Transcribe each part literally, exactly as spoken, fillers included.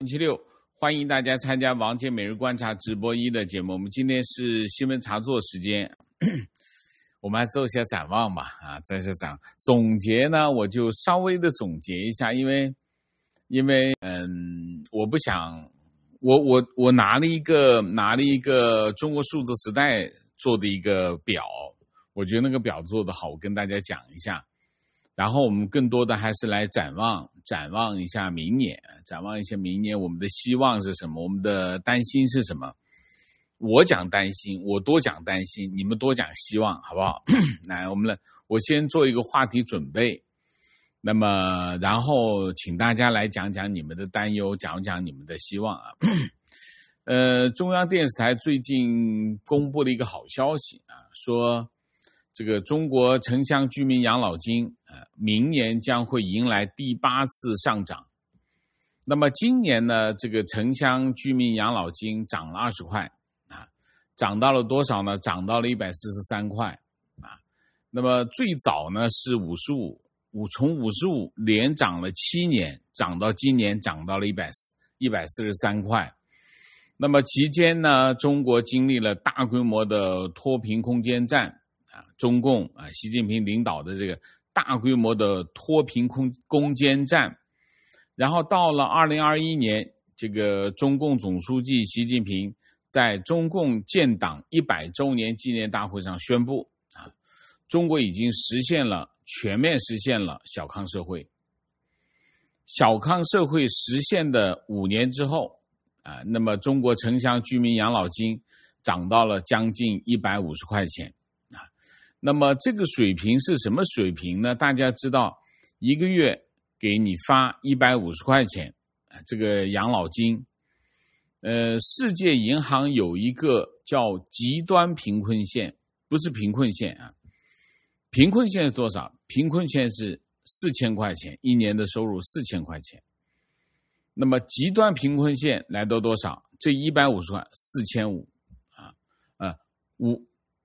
星期六，欢迎大家参加王杰每日观察直播一的节目。我们今天是新闻茶座时间，我们来做一下展望吧。啊，这是展总结呢，我就稍微的总结一下，因为因为嗯，我不想，我我我拿了一个拿了一个中国数字时代做的一个表，我觉得那个表做得好，我跟大家讲一下。然后我们更多的还是来展望展望一下明年，展望一下明年我们的希望是什么，我们的担心是什么。我讲担心，我多讲担心，你们多讲希望，好不好？来，我们来，我先做一个话题准备，那么然后请大家来讲讲你们的担忧，讲讲你们的希望啊。呃，中央电视台最近公布了一个好消息啊，说这个中国城乡居民养老金呃，明年将会迎来第八次上涨。那么今年呢，这个城乡居民养老金涨了二十块啊，涨到了多少呢？涨到了一百四十三块啊。那么最早呢是五十五，五从五十五连涨了七年，涨到今年涨到了一百一百四十三块。那么期间呢，中国经历了大规模的脱贫攻坚战。中共啊，习近平领导的这个大规模的脱贫攻攻坚战，然后到了二零二一年，这个中共总书记习近平在中共建党一百周年纪念大会上宣布啊，中国已经实现了全面实现了小康社会。小康社会实现的五年之后啊，那么中国城乡居民养老金涨到了将近一百五十块钱。那么这个水平是什么水平呢？大家知道，一个月给你发一百五十块钱，这个养老金。呃，世界银行有一个叫极端贫困线，不是贫困线啊。贫困线是多少？贫困线是四千块钱，一年的收入四千块钱。那么极端贫困线来到多少？这一百五十块，四千五啊，呃，五。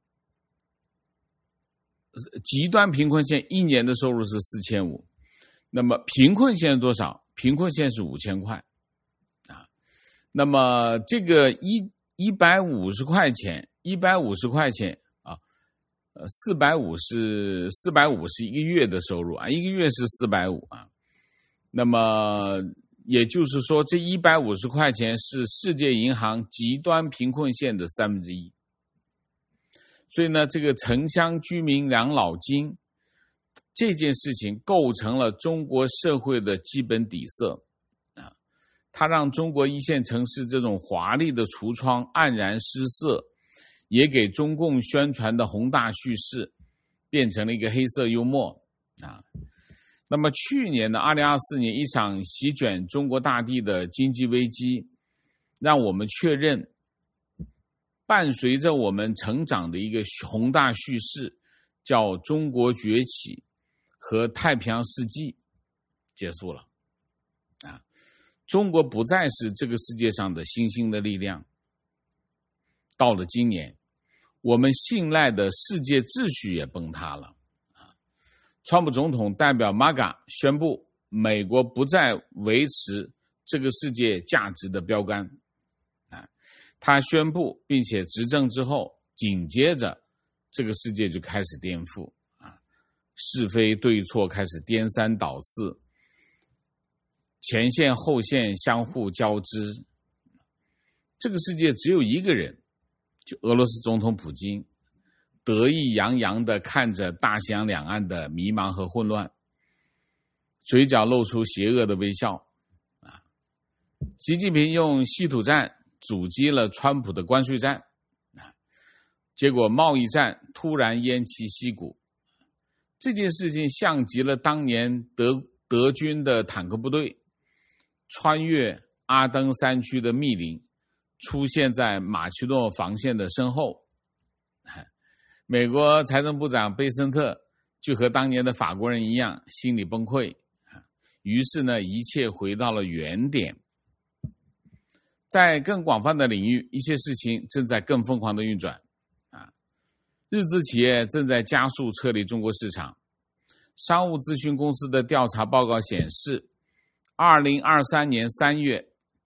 极端贫困线一年的收入是四千五，那么贫困线多少？贫困线是五千块啊。那么这个一一百五十块钱，一百五十块钱啊，呃，四百五是四百五是一个月的收入啊，一个月是四百五啊。那么也就是说，这一百五十块钱是世界银行极端贫困线的三分之一。所以呢，这个城乡居民养老金这件事情构成了中国社会的基本底色啊，它让中国一线城市这种华丽的橱窗黯然失色，也给中共宣传的宏大叙事变成了一个黑色幽默啊。那么去年的二零二四年，一场席卷中国大地的经济危机，让我们确认伴随着我们成长的一个宏大叙事，叫中国崛起和太平洋世纪结束了啊！中国不再是这个世界上的新兴的力量。到了今年，我们信赖的世界秩序也崩塌了啊！川普总统代表 M A G A 宣布，美国不再维持这个世界价值的标杆。他宣布并且执政之后，紧接着这个世界就开始颠覆啊，是非对错开始颠三倒四，前线后线相互交织。这个世界只有一个人，就俄罗斯总统普京，得意洋洋地看着大西洋两岸的迷茫和混乱，嘴角露出邪恶的微笑啊。习近平用稀土战阻击了川普的关税战，结果贸易战突然偃旗息鼓。这件事情像极了当年德德军的坦克部队穿越阿登山区的密林，出现在马其诺防线的身后。美国财政部长贝森特就和当年的法国人一样，心理崩溃，于是呢，一切回到了原点。在更广泛的领域，一些事情正在更疯狂的运转啊！日资企业正在加速撤离中国市场。商务咨询公司的调查报告显示，二零二三年三月，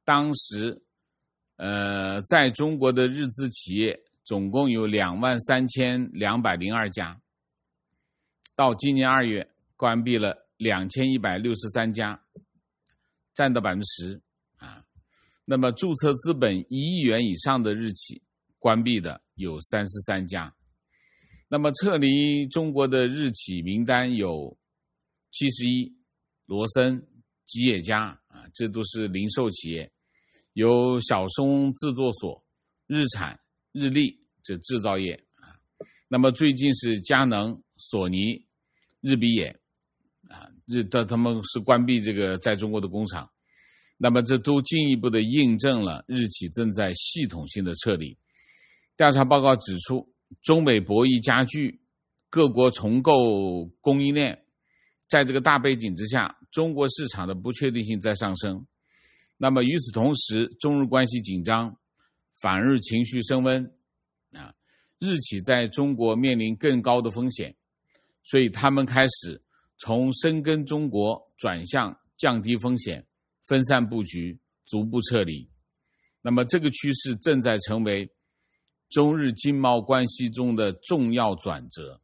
当时呃在中国的日资企业总共有两万三千两百零二家，到今年二月关闭了两千一百六十三家，占到百分之十啊。那么注册资本一亿元以上的日企关闭的有三十三家。那么撤离中国的日企名单有七十一，罗森、吉野家啊，这都是零售企业，有小松制作所、日产、日立，这制造业啊。那么最近是佳能、索尼、日比野啊，日的他们是关闭这个在中国的工厂。那么这都进一步的印证了日企正在系统性的撤离。调查报告指出，中美博弈加剧，各国重构供应链，在这个大背景之下，中国市场的不确定性在上升。那么与此同时，中日关系紧张，反日情绪升温啊，日企在中国面临更高的风险，所以他们开始从深耕中国转向降低风险、分散布局、逐步撤离。那么这个趋势正在成为中日经贸关系中的重要转折。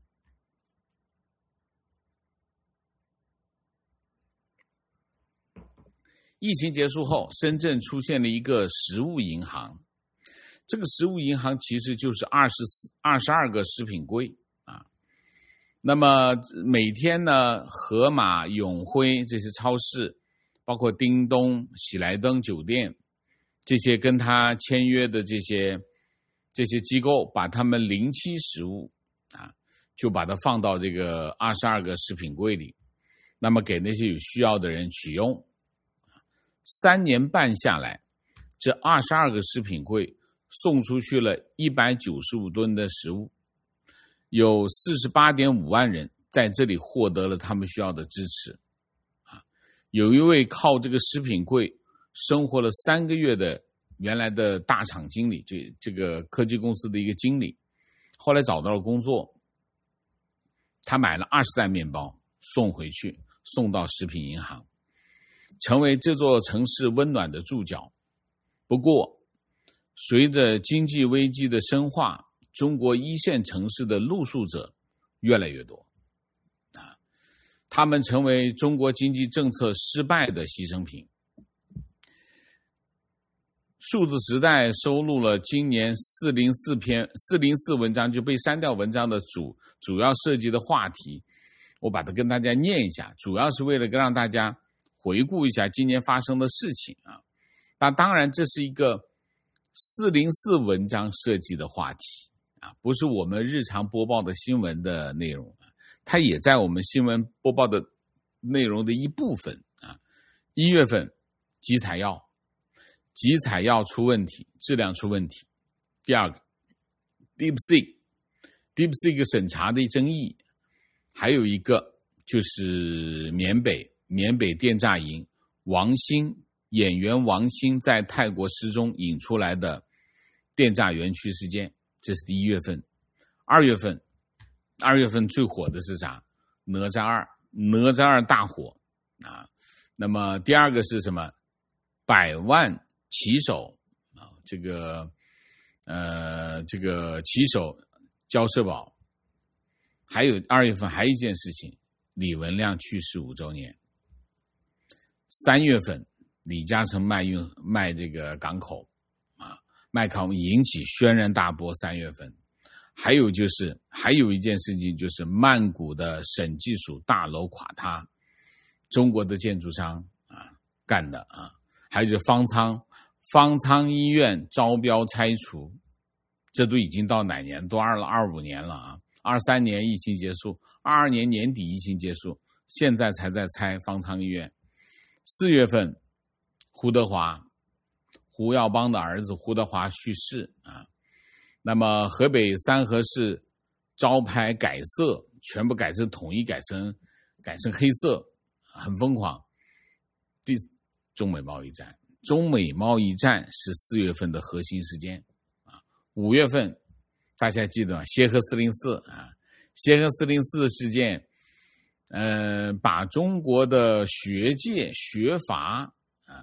疫情结束后，深圳出现了一个食物银行。这个食物银行其实就是二十四、二十二个食品柜啊。那么每天呢，盒马、永辉这些超市，包括叮咚、喜来登酒店，这些跟他签约的这些这些机构，把他们临期食物啊，就把它放到这个二十二个食品柜里，那么给那些有需要的人取用。三年半下来，这二十二个食品柜送出去了一百九十五吨的食物，有 四十八点五万人在这里获得了他们需要的支持。啊，有一位靠这个食品柜生活了三个月的原来的大厂经理，这这个科技公司的一个经理，后来找到了工作，他买了二十袋面包送回去，送到食品银行，成为这座城市温暖的注脚。不过，随着经济危机的深化，中国一线城市的露宿者越来越多，啊，他们成为中国经济政策失败的牺牲品。数字时代收录了今年四零四篇四零四文章就被删掉文章的主主要涉及的话题，我把它跟大家念一下，主要是为了让大家回顾一下今年发生的事情啊。那当然这是一个四零四文章涉及的话题啊，不是我们日常播报的新闻的内容，它也在我们新闻播报的内容的一部分啊。一月份集采药集采药出问题，质量出问题。第二个 DeepSeek DeepSeek 审查的争议，还有一个就是缅北缅北电诈营王兴演员王兴在泰国失踪引出来的电诈园区事件，这是第一月份。二月份二月份最火的是啥？哪吒二哪吒二大火啊。那么第二个是什么？百万骑手啊，这个呃这个骑手交社保。还有二月份还有一件事情，李文亮去世五周年。三月份李嘉诚卖运卖这个港口啊，卖港口引起轩然大波。三月份还有就是还有一件事情，就是曼谷的审计署大楼垮塌，中国的建筑商啊干的啊。还有就是方舱方舱医院招标拆除，这都已经到哪年？都二了二五年了啊！二三年疫情结束，二二年年底疫情结束，现在才在拆方舱医院。四月份，胡德华胡耀邦的儿子胡德华去世啊。那么河北三河市招牌改色，全部改成统一改成改成黑色，很疯狂。第中美贸易战，中美贸易战是四月份的核心事件啊。五月份大家记得吗？协和四零四啊，协和四零四事件，呃，把中国的学界学阀啊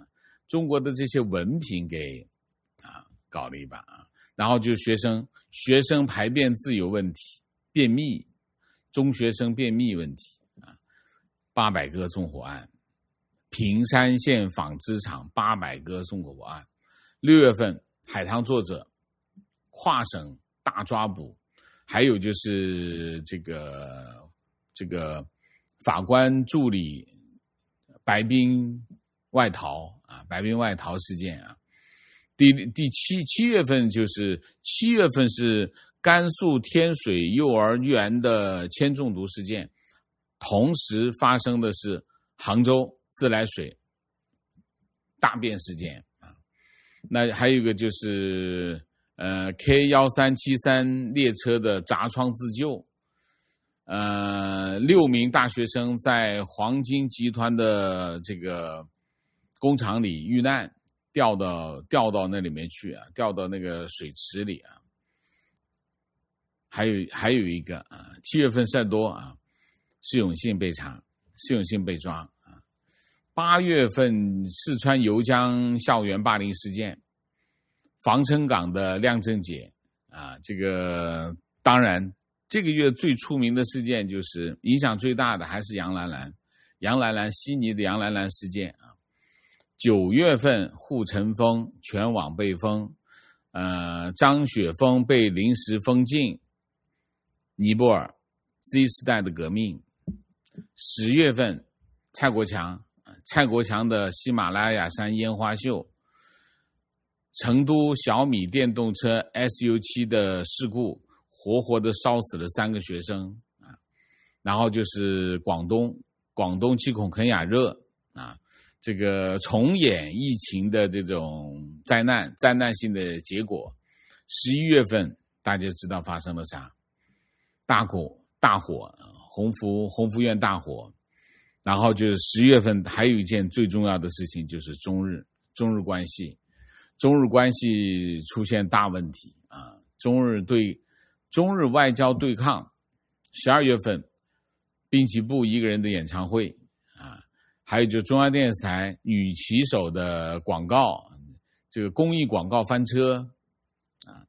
中国的这些文凭给啊搞了一把啊，然后就是学生学生排便自由问题，便秘，中学生便秘问题啊，八百个纵火案，平山县纺织厂八百个纵火案，六月份海棠作者跨省大抓捕，还有就是这个这个法官助理白冰外逃啊，白冰外逃事件啊。第第七七月份就是七月份是甘肃天水幼儿园的铅中毒事件，同时发生的是杭州自来水大便事件啊。那还有一个就是呃 K 一三七三列车的砸窗自救，呃，六名大学生在黄金集团的这个工厂里遇难，掉到掉到那里面去啊，掉到那个水池里啊。还有还有一个啊，七月份事多啊，释永信被查，释永信被抓啊。八月份四川猷江校园霸凌事件，防城港的亮正姐啊，这个当然这个月最出名的事件就是影响最大的还是杨兰兰，杨兰兰悉尼的杨兰兰事件啊。九月份护城风全网被封，呃，张雪峰被临时封禁，尼泊尔 Z 时代的革命。十月份蔡国强，蔡国强的喜马拉雅山烟花秀。成都小米电动车 S U 七 的事故，活活的烧死了三个学生啊。然后就是广东，广东七孔肯雅热啊，这个重演疫情的这种灾难，灾难性的结果。十一月份大家知道发生了啥？大火，大火，鸿福鸿福苑大火。然后就是十月份还有一件最重要的事情，就是中日中日关系。中日关系出现大问题啊！中日对中日外交对抗，十二月份滨崎步一个人的演唱会啊，还有就中央电视台女骑手的广告，这个公益广告翻车啊。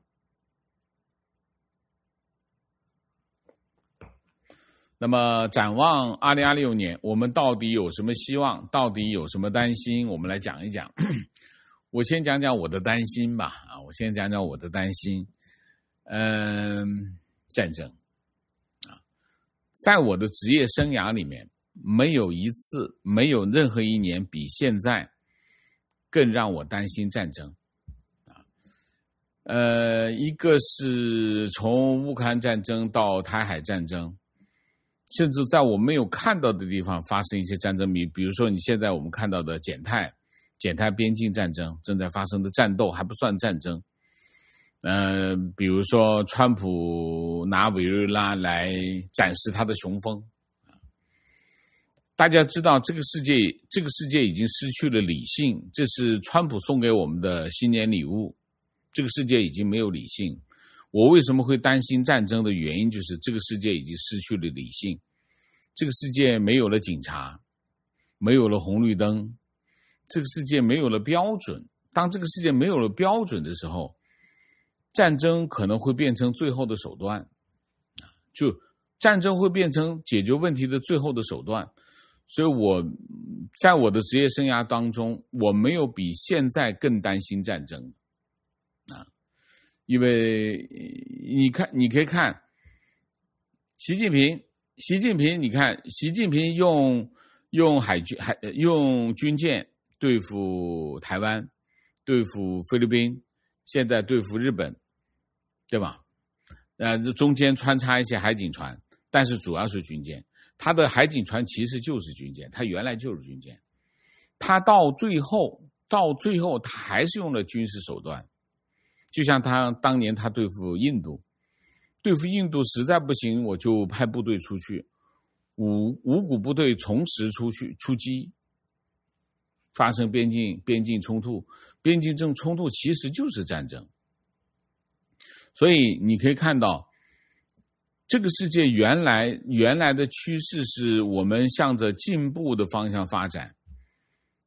那么展望二零二六年，我们到底有什么希望？到底有什么担心？我们来讲一讲。我先讲讲我的担心吧，啊，我先讲讲我的担心。嗯，战争啊，在我的职业生涯里面，没有一次，没有任何一年比现在更让我担心战争啊。呃，一个是从乌克兰战争到台海战争，甚至在我没有看到的地方发生一些战争，比比如说你现在我们看到的柬泰。柬泰边境战争正在发生的战斗还不算战争，呃，比如说川普拿委内瑞拉来展示他的雄风，大家知道这个世界这个世界已经失去了理性，这是川普送给我们的新年礼物，这个世界已经没有理性。我为什么会担心战争的原因就是这个世界已经失去了理性，这个世界没有了警察，没有了红绿灯，这个世界没有了标准。当这个世界没有了标准的时候，战争可能会变成最后的手段，就战争会变成解决问题的最后的手段。所以我在我的职业生涯当中，我没有比现在更担心战争啊，因为你看，你可以看习近平，习近平，你看习近平用用海军海用军舰对付台湾，对付菲律宾，现在对付日本，对吧？呃，中间穿插一些海警船，但是主要是军舰。他的海警船其实就是军舰，他原来就是军舰。他到最后，到最后他还是用了军事手段，就像他当年他对付印度，对付印度实在不行，我就派部队出去，五五股部队同时出去出击。发生边境边境冲突，边境正冲突其实就是战争。所以你可以看到，这个世界原来原来的趋势是我们向着进步的方向发展，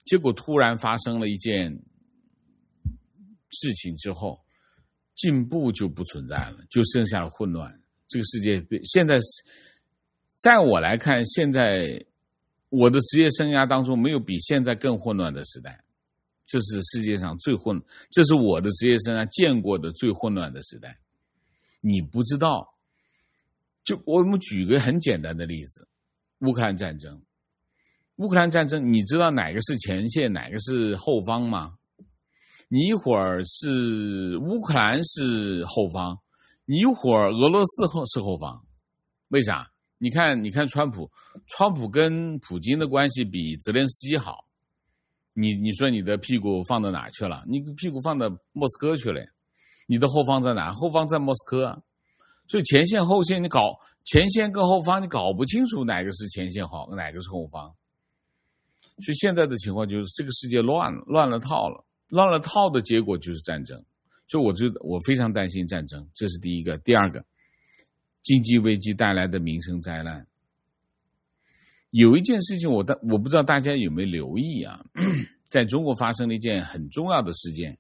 结果突然发生了一件事情之后，进步就不存在了，就剩下了混乱。这个世界现在，在我来看，现在我的职业生涯当中没有比现在更混乱的时代。这是世界上最混，这是我的职业生涯见过的最混乱的时代。你不知道，就我们举个很简单的例子，乌克兰战争。乌克兰战争，你知道哪个是前线，哪个是后方吗？你一会儿是乌克兰是后方，你一会儿俄罗斯是后方，为啥？你看，你看川普，川普跟普京的关系比泽连斯基好。你你说你的屁股放到哪去了？你屁股放到莫斯科去了，你的后方在哪？后方在莫斯科，所以前线后线你搞前线跟后方你搞不清楚哪个是前线好，哪个是后方。所以现在的情况就是这个世界乱了，乱了套了，乱了套的结果就是战争。所以我觉得我非常担心战争，这是第一个。第二个，经济危机带来的民生灾难。有一件事情我我不知道大家有没有留意啊，在中国发生了一件很重要的事件。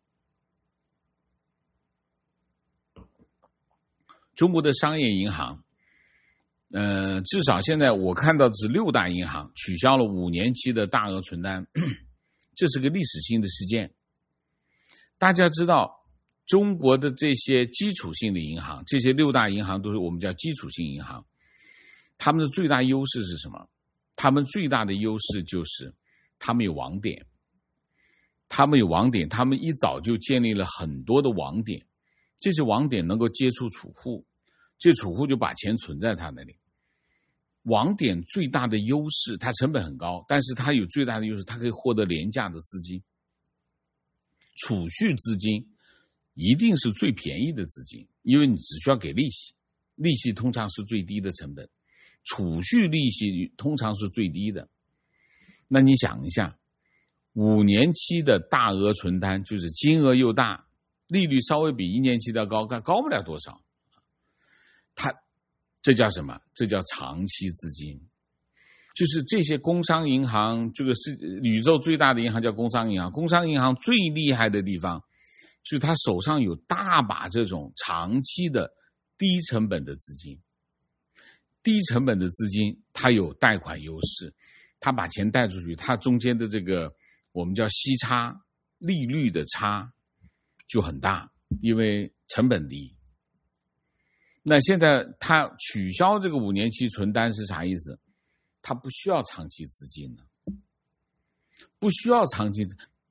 中国的商业银行，呃，至少现在我看到的是六大银行取消了五年期的大额存单，这是个历史性的事件。大家知道，中国的这些基础性的银行，这些六大银行都是我们叫基础性银行，他们的最大优势是什么？他们最大的优势就是他们有网点，他们有网点，他们一早就建立了很多的网点，这些网点能够接触储户，这储户就把钱存在他那里。网点最大的优势，它成本很高，但是它有最大的优势，它可以获得廉价的资金。储蓄资金一定是最便宜的资金，因为你只需要给利息，利息通常是最低的成本。储蓄利息通常是最低的。那你想一下，五年期的大额存单就是金额又大，利率稍微比一年期的高，高不了多少。它这叫什么？这叫长期资金。就是这些工商银行，这个是宇宙最大的银行叫工商银行。工商银行最厉害的地方，就是他手上有大把这种长期的低成本的资金。低成本的资金，它有贷款优势，它把钱贷出去，它中间的这个我们叫息差，利率的差就很大，因为成本低。那现在它取消这个五年期存单是啥意思？它不需要长期资金了，不需要长期，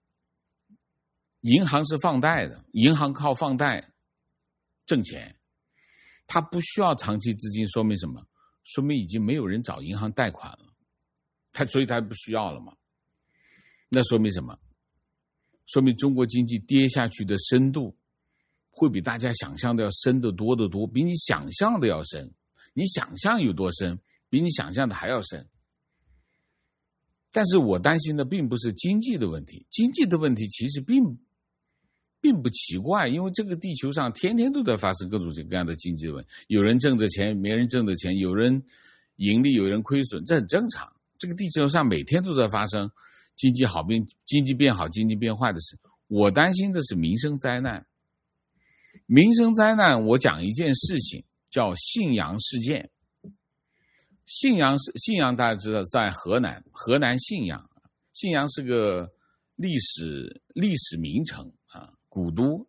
银行是放贷的，银行靠放贷挣钱，它不需要长期资金，说明什么？说明已经没有人找银行贷款了，他所以他不需要了嘛。那说明什么？说明中国经济跌下去的深度会比大家想象的要深得多得多，比你想象的要深。你想象有多深，比你想象的还要深。但是我担心的并不是经济的问题，经济的问题其实并并不奇怪，因为这个地球上天天都在发生各种各样的经济问题，有人挣着钱，没人挣着钱，有人盈利，有人亏损，这很正常。这个地球上每天都在发生经济好变、经济变好、经济变坏的事。我担心的是民生灾难。民生灾难，我讲一件事情，叫信阳事件。信阳是信阳，大家知道在河南，河南信阳，信阳是个历史历史名城啊。古都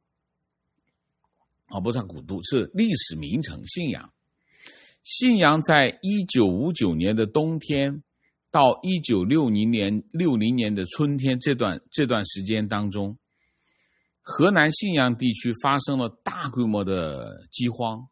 啊，不算古都，是历史名城信阳。信阳在一九五九年的冬天到一九六零年六零年的春天这段这段时间当中，河南信阳地区发生了大规模的饥荒。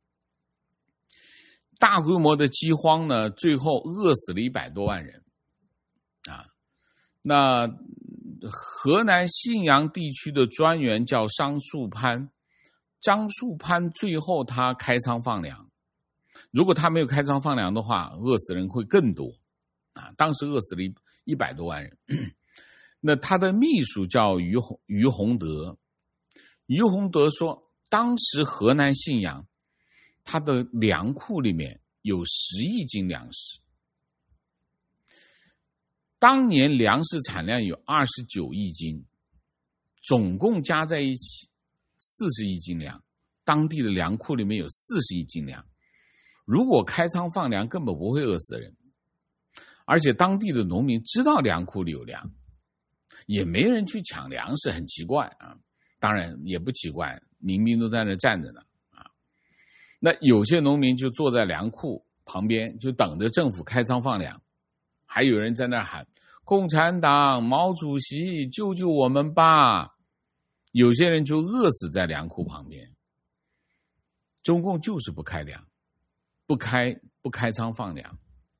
大规模的饥荒呢，最后饿死了一百多万人啊。那河南信阳地区的专员叫张树潘，张树潘最后他开仓放粮，如果他没有开仓放粮的话，饿死人会更多啊！当时饿死了一百多万人。那他的秘书叫于洪于洪德，于洪德说，当时河南信阳他的粮库里面有十亿斤粮食。 当年粮食产量有二十九亿斤，总共加在一起四十亿斤粮，当地的粮库里面有四十亿斤粮。如果开仓放粮，根本不会饿死人，而且当地的农民知道粮库里有粮，也没人去抢粮食，很奇怪啊。当然也不奇怪，民兵都在那站着呢啊。那有些农民就坐在粮库旁边，就等着政府开仓放粮，还有人在那喊共产党毛主席救救我们吧。有些人就饿死在粮库旁边。中共就是不开粮，不开不开仓放粮。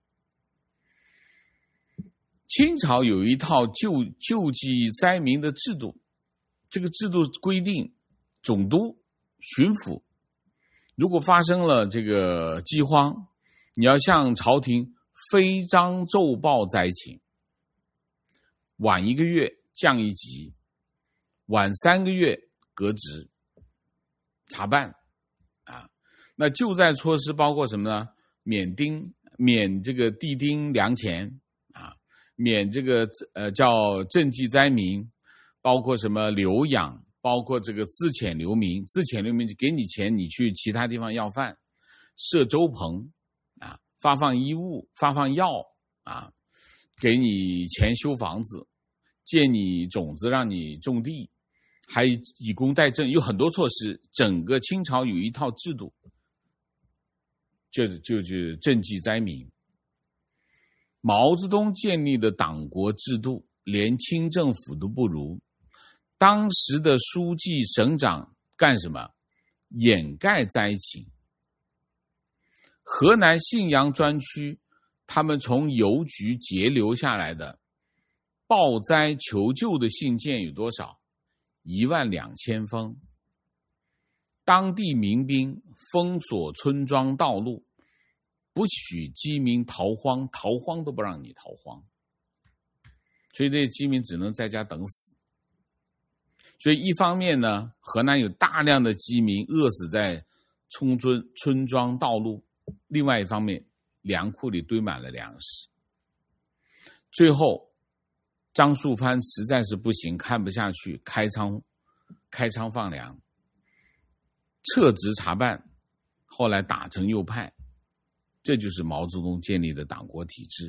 清朝有一套救救济灾民的制度，这个制度规定，总督、巡抚，如果发生了这个饥荒，你要向朝廷飞章奏报灾情，晚一个月降一级，晚三个月革职，查办啊。那救灾措施包括什么呢？免丁，免这个地丁粮钱啊，免这个呃叫赈济灾民，包括什么留养，包括这个自遣流民，自遣流民就给你钱，你去其他地方要饭，设粥棚啊，发放衣物，发放药啊，给你钱修房子，借你种子让你种地，还以工代赈，有很多措施。整个清朝有一套制度，就就就赈济灾民。毛泽东建立的党国制度连清政府都不如，当时的书记省长干什么？掩盖灾情。河南信阳专区，他们从邮局截留下来的报灾求救的信件有多少？一万两千封。当地民兵封锁村庄道路，不许饥民逃荒，逃荒都不让你逃荒，所以这些饥民只能在家等死。所以一方面呢，河南有大量的饥民饿死在村村村庄道路，另外一方面粮库里堆满了粮食。最后张树藩实在是不行，看不下去，开仓开仓放粮，撤职查办，后来打成右派。这就是毛泽东建立的党国体制。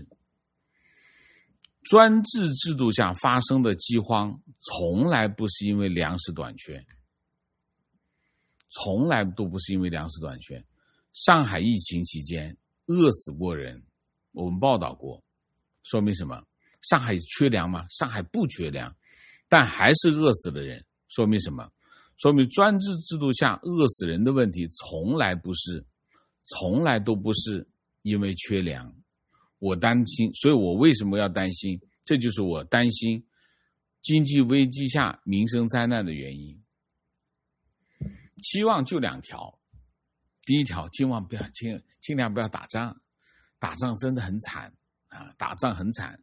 专制制度下发生的饥荒从来不是因为粮食短缺，从来都不是因为粮食短缺。上海疫情期间饿死过人，我们报道过，说明什么？上海缺粮吗？上海不缺粮，但还是饿死了人，说明什么？说明专制制度下饿死人的问题从来不是从来都不是因为缺粮。我担心，所以我为什么要担心？这就是我担心经济危机下民生灾难的原因。期望就两条，第一条，尽量不要尽尽量不要打仗，打仗真的很惨啊，打仗很惨，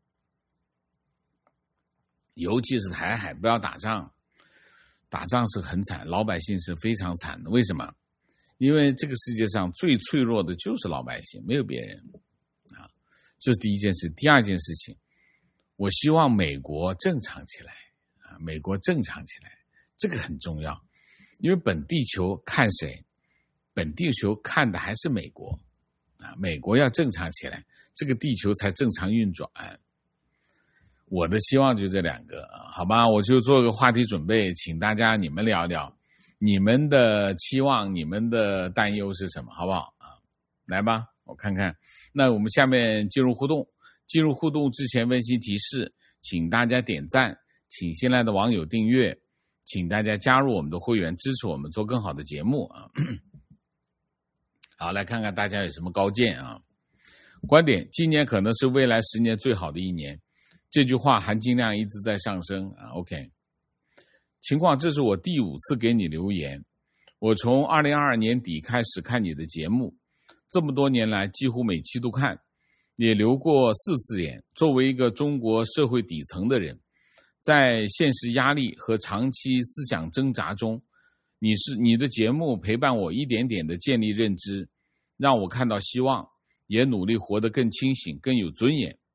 尤其是台海，不要打仗，打仗是很惨，老百姓是非常惨的。为什么？因为这个世界上最脆弱的就是老百姓，没有别人啊。这是第一件事。第二件事情，我希望美国正常起来啊，美国正常起来，这个很重要。因为本地球看谁？本地球看的还是美国啊，美国要正常起来，这个地球才正常运转。我的希望就这两个，好吧？我就做个话题准备，请大家你们聊聊你们的期望，你们的担忧是什么，好不好啊？来吧，我看看。那我们下面进入互动。进入互动之前温馨提示，请大家点赞，请新来的网友订阅，请大家加入我们的会员，支持我们做更好的节目啊。好，来看看大家有什么高见啊。观点：今年可能是未来十年最好的一年，这句话含金量一直在上升啊。OK， 情况，这是我第五次给你留言。我从二零二二年底开始看你的节目，这么多年来几乎每期都看，也留过四次言。作为一个中国社会底层的人，在现实压力和长期思想挣扎中，你是你的节目陪伴我一点点的建立认知，让我看到希望，也努力活得更清醒更有尊严。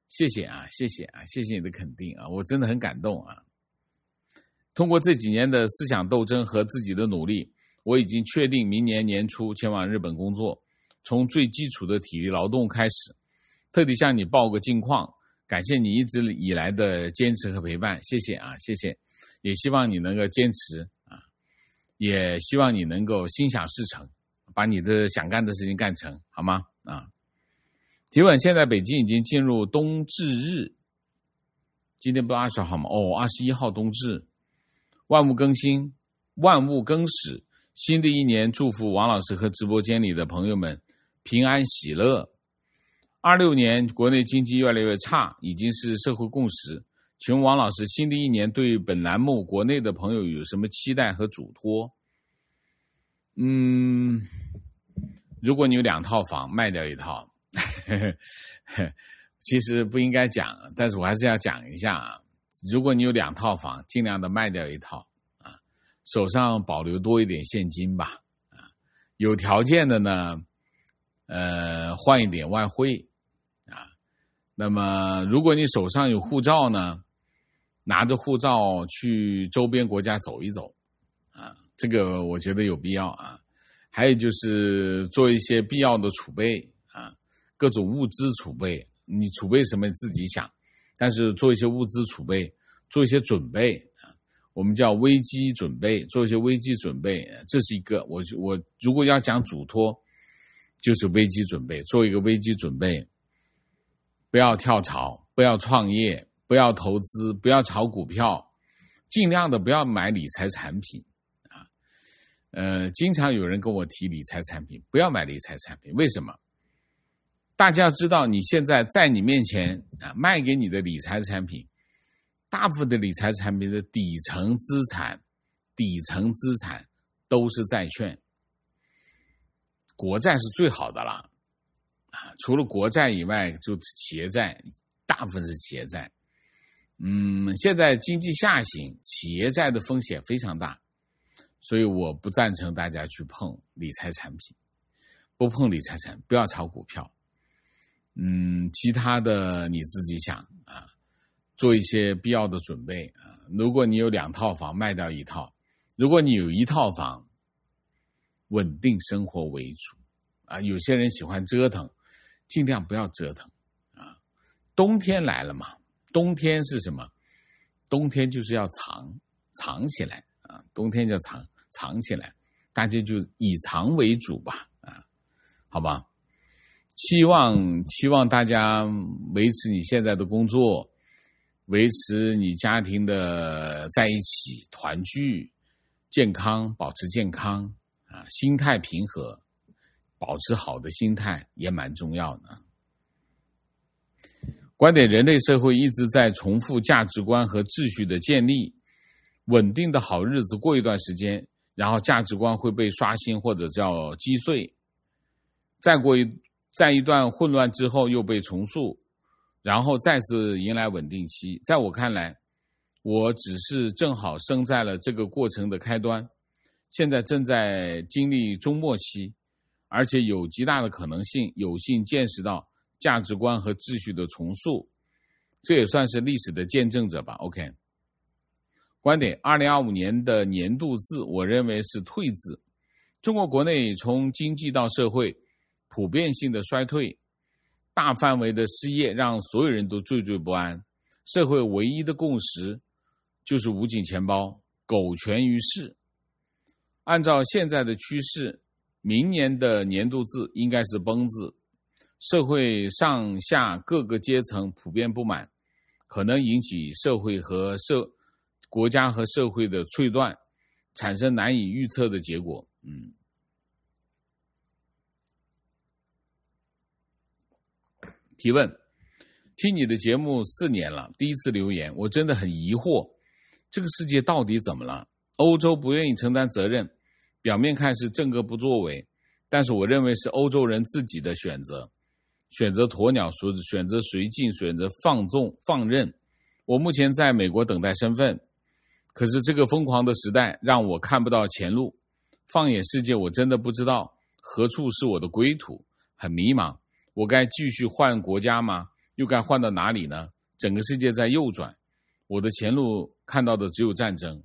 谢谢啊，谢谢啊，谢谢你的肯定啊，我真的很感动啊。通过这几年的思想斗争和自己的努力，我已经确定明年年初前往日本工作，从最基础的体力劳动开始。特地向你报个近况，感谢你一直以来的坚持和陪伴，谢谢啊，谢谢。也希望你能够坚持啊，也希望你能够心想事成，把你的想干的事情干成，好吗？啊，提问：现在北京已经进入冬至日，今天不二十号吗？哦，二十一号冬至，万物更新，万物更始。新的一年，祝福王老师和直播间里的朋友们平安喜乐。二六年国内经济越来越差，已经是社会共识。请问王老师，新的一年对本栏目国内的朋友有什么期待和嘱托？嗯，如果你有两套房，卖掉一套，其实不应该讲，但是我还是要讲一下啊。如果你有两套房，尽量的卖掉一套啊，手上保留多一点现金吧啊。有条件的呢，呃，换一点外汇啊。那么，如果你手上有护照呢，拿着护照去周边国家走一走啊，这个我觉得有必要啊。还有就是做一些必要的储备啊，各种物资储备，你储备什么自己想，但是做一些物资储备，做一些准备啊，我们叫危机准备，做一些危机准备，这是一个我我如果要讲嘱托，就是危机准备，做一个危机准备，不要跳槽，不要创业，不要投资，不要炒股票，尽量的不要买理财产品啊。呃，经常有人跟我提理财产品，不要买理财产品，为什么？大家要知道，你现在在你面前啊卖给你的理财产品，大部分的理财产品的底层资产，底层资产都是债券，国债是最好的了啊，除了国债以外，就企业债，大部分是企业债。嗯，现在经济下行，企业债的风险非常大，所以我不赞成大家去碰理财产品，不碰理财产品，不要炒股票。嗯，其他的你自己想啊，做一些必要的准备啊。如果你有两套房，卖掉一套；如果你有一套房，稳定生活为主啊。有些人喜欢折腾，尽量不要折腾啊。冬天来了嘛，冬天是什么？冬天就是要藏藏起来啊，冬天就藏藏起来，大家就以藏为主吧啊，好吧？期望期望大家维持你现在的工作，维持你家庭的在一起团聚，健康，保持健康啊，心态平和，保持好的心态也蛮重要的。观点：人类社会一直在重复价值观和秩序的建立，稳定的好日子过一段时间，然后价值观会被刷新或者叫击碎，再过一在一段混乱之后又被重塑，然后再次迎来稳定期。在我看来，我只是正好生在了这个过程的开端，现在正在经历终末期，而且有极大的可能性有幸见识到价值观和秩序的重塑，这也算是历史的见证者吧。 OK， 观点：二零二五年的年度字我认为是退字。中国国内从经济到社会普遍性的衰退，大范围的失业让所有人都惴惴不安，社会唯一的共识就是捂紧钱包，苟全于世。按照现在的趋势，明年的年度字应该是崩字，社会上下各个阶层普遍不满，可能引起社会和社国家和社会的脆断，产生难以预测的结果。嗯。提问：听你的节目四年了，第一次留言，我真的很疑惑，这个世界到底怎么了？欧洲不愿意承担责任，表面看是正哥不作为，但是我认为是欧洲人自己的选择，选择鸵鸟说选择绥靖，选择放纵放任。我目前在美国等待身份，可是这个疯狂的时代让我看不到前路，放眼世界，我真的不知道何处是我的归途，很迷茫。我该继续换国家吗？ 又该换到哪里呢？整个世界在右转，我的前路看到的只有战争。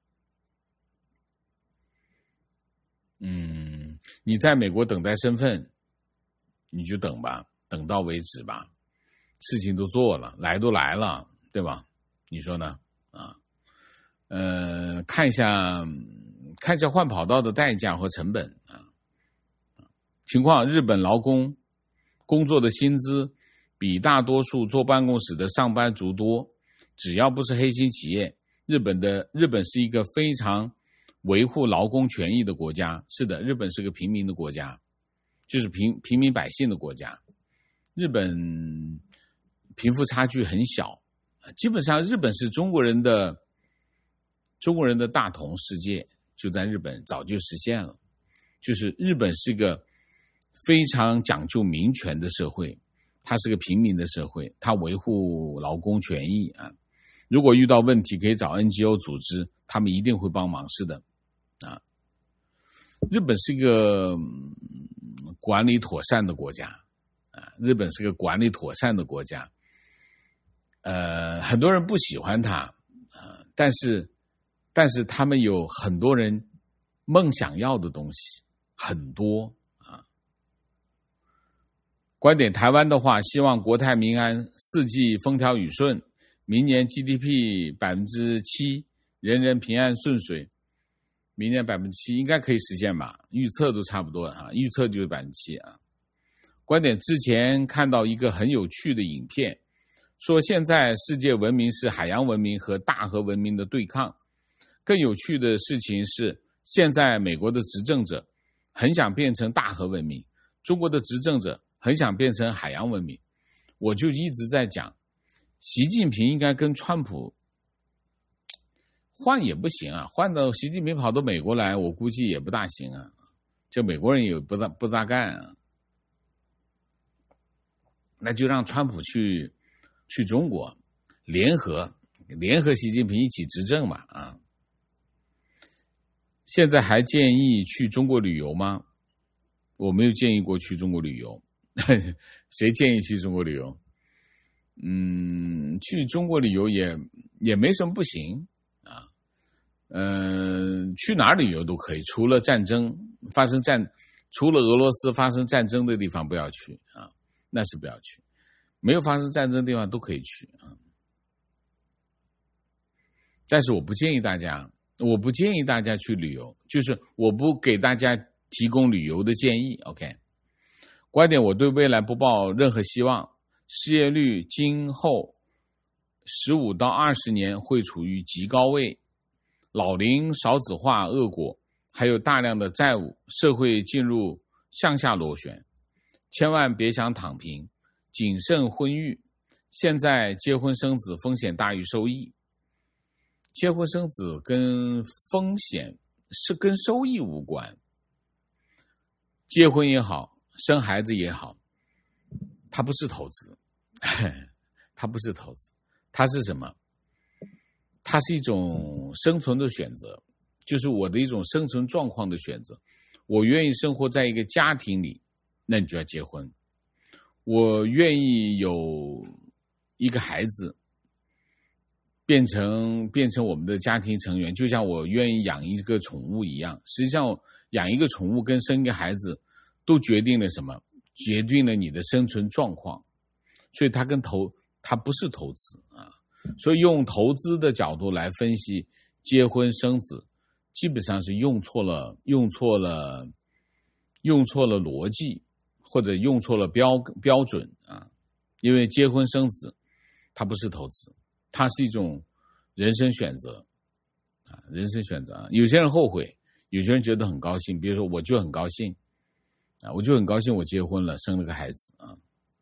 嗯，你在美国等待身份，你就等吧，等到为止吧。事情都做了，来都来了，对吧？你说呢？啊，呃，看一下，看一下换跑道的代价和成本啊。情况，日本劳工工作的薪资比大多数坐办公室的上班族多，只要不是黑心企业，日本的日本是一个非常维护劳工权益的国家。是的，日本是个平民的国家，就是平平民百姓的国家。日本贫富差距很小，基本上日本是中国人的中国人的大同世界，就在日本早就实现了。就是日本是个非常讲究民权的社会，它是个平民的社会，它维护劳工权益啊。如果遇到问题可以找 N G O 组织，他们一定会帮忙，是的啊。日本是一个管理妥善的国家啊，日本是个管理妥善的国家。呃，很多人不喜欢它啊，但是但是他们有很多人梦想要的东西很多啊。观点台湾的话，希望国泰民安，四季风调雨顺，明年 G D P 百分之七， 人人平安顺遂。明年 百分之七 应该可以实现吧，预测都差不多啊，预测就是 百分之七 啊。观点之前看到一个很有趣的影片，说现在世界文明是海洋文明和大河文明的对抗。更有趣的事情是，现在美国的执政者很想变成大河文明，中国的执政者很想变成海洋文明。我就一直在讲，习近平应该跟川普换也不行啊，换到习近平跑到美国来，我估计也不大行啊，这美国人也不大不大干啊。那就让川普去去中国联合联合习近平一起执政嘛啊！现在还建议去中国旅游吗？我没有建议过去中国旅游，谁建议去中国旅游？嗯，去中国旅游也也没什么不行啊。嗯、呃，去哪儿旅游都可以，除了战争发生战，除了俄罗斯发生战争的地方不要去啊，那是不要去。没有发生战争的地方都可以去啊。但是我不建议大家，我不建议大家去旅游，就是我不给大家提供旅游的建议。OK， 观点，我对未来不抱任何希望，失业率今后十五到二十年会处于极高位，老龄少子化恶果，还有大量的债务，社会进入向下螺旋，千万别想躺平，谨慎婚育，现在结婚生子风险大于收益。结婚生子跟风险是跟收益无关，结婚也好，生孩子也好，它不是投资，它不是投资，它是什么？它是一种生存的选择，就是我的一种生存状况的选择。我愿意生活在一个家庭里，那你就要结婚。我愿意有一个孩子，变成变成我们的家庭成员，就像我愿意养一个宠物一样。实际上，养一个宠物跟生一个孩子，都决定了什么？决定了你的生存状况。所以它跟投，它不是投资啊。所以用投资的角度来分析结婚生子，基本上是用错了，用错了，用错了逻辑，或者用错了标标准啊。因为结婚生子，它不是投资。它是一种人生选择啊，人生选择啊。有些人后悔，有些人觉得很高兴。比如说，我就很高兴啊，我就很高兴，我结婚了，生了个孩子啊。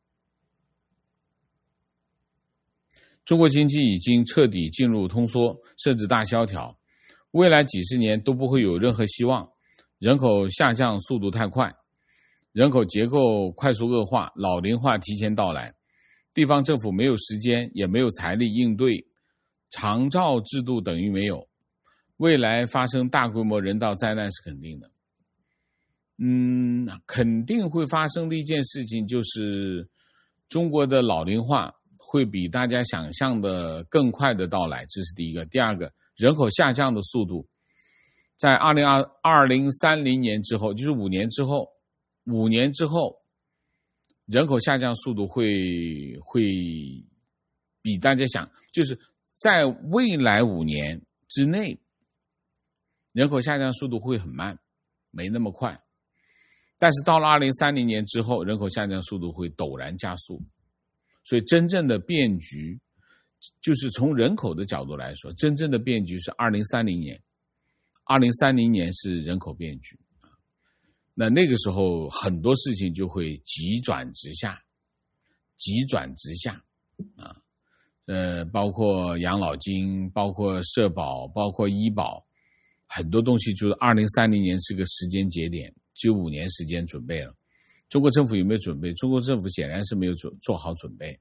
中国经济已经彻底进入通缩，甚至大萧条，未来几十年都不会有任何希望。人口下降速度太快，人口结构快速恶化，老龄化提前到来。地方政府没有时间，也没有财力应对，长照制度等于没有，未来发生大规模人道灾难是肯定的。嗯，肯定会发生的一件事情就是中国的老龄化会比大家想象的更快的到来，这是第一个。第二个，人口下降的速度，在二零三零年之后，就是五年之后，五年之后，人口下降速度会会比大家想，就是在未来五年之内，人口下降速度会很慢，没那么快。但是到了二零三零年之后，人口下降速度会陡然加速。所以真正的变局，就是从人口的角度来说，真正的变局是二零三零年。二零三零年是人口变局。那那个时候很多事情就会急转直下，急转直下啊，呃，包括养老金，包括社保，包括医保，很多东西就是二零三零年是个时间节点，只有五年时间准备了。中国政府有没有准备？中国政府显然是没有做做好准备。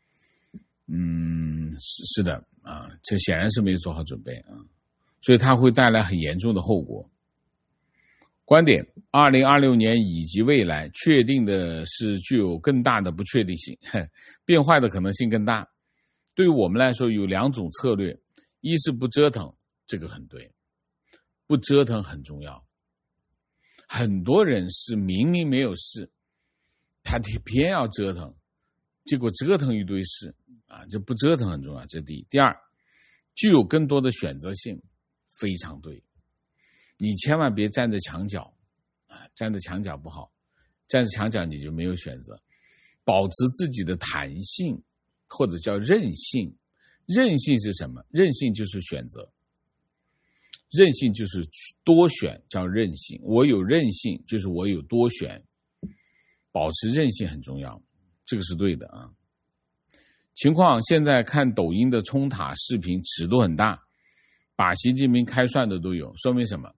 嗯，是是的啊，这显然是没有做好准备啊，所以它会带来很严重的后果。观点：二零二六年以及未来，确定的是具有更大的不确定性，变坏的可能性更大。对于我们来说，有两种策略：一是不折腾，这个很对，不折腾很重要。很多人是明明没有事，他偏要折腾，结果折腾一堆事啊，这不折腾很重要，这是第一。第二，具有更多的选择性，非常对。你千万别站着墙角啊，站着墙角不好，站着墙角你就没有选择。保持自己的弹性，或者叫韧性。韧性是什么？韧性就是选择，韧性就是多选，叫韧性。我有韧性，就是我有多选。保持韧性很重要，这个是对的啊。情况现在看抖音的冲塔视频尺度很大，把习近平开涮的都有，说明什么？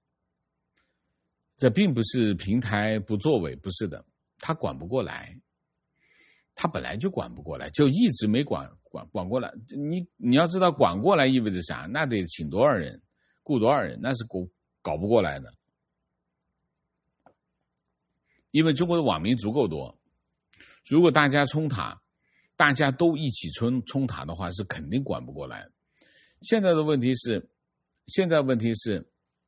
这并不是平台不作为，不是的，他管不过来，他本来就管不过来，就一直没管管管过来。你你要知道管过来意味着啥？那得请多少人，雇多少人，那是搞搞不过来的。因为中国的网民足够多，如果大家冲塔，大家都一起冲冲塔的话，是肯定管不过来。现在的问题是，现在问题是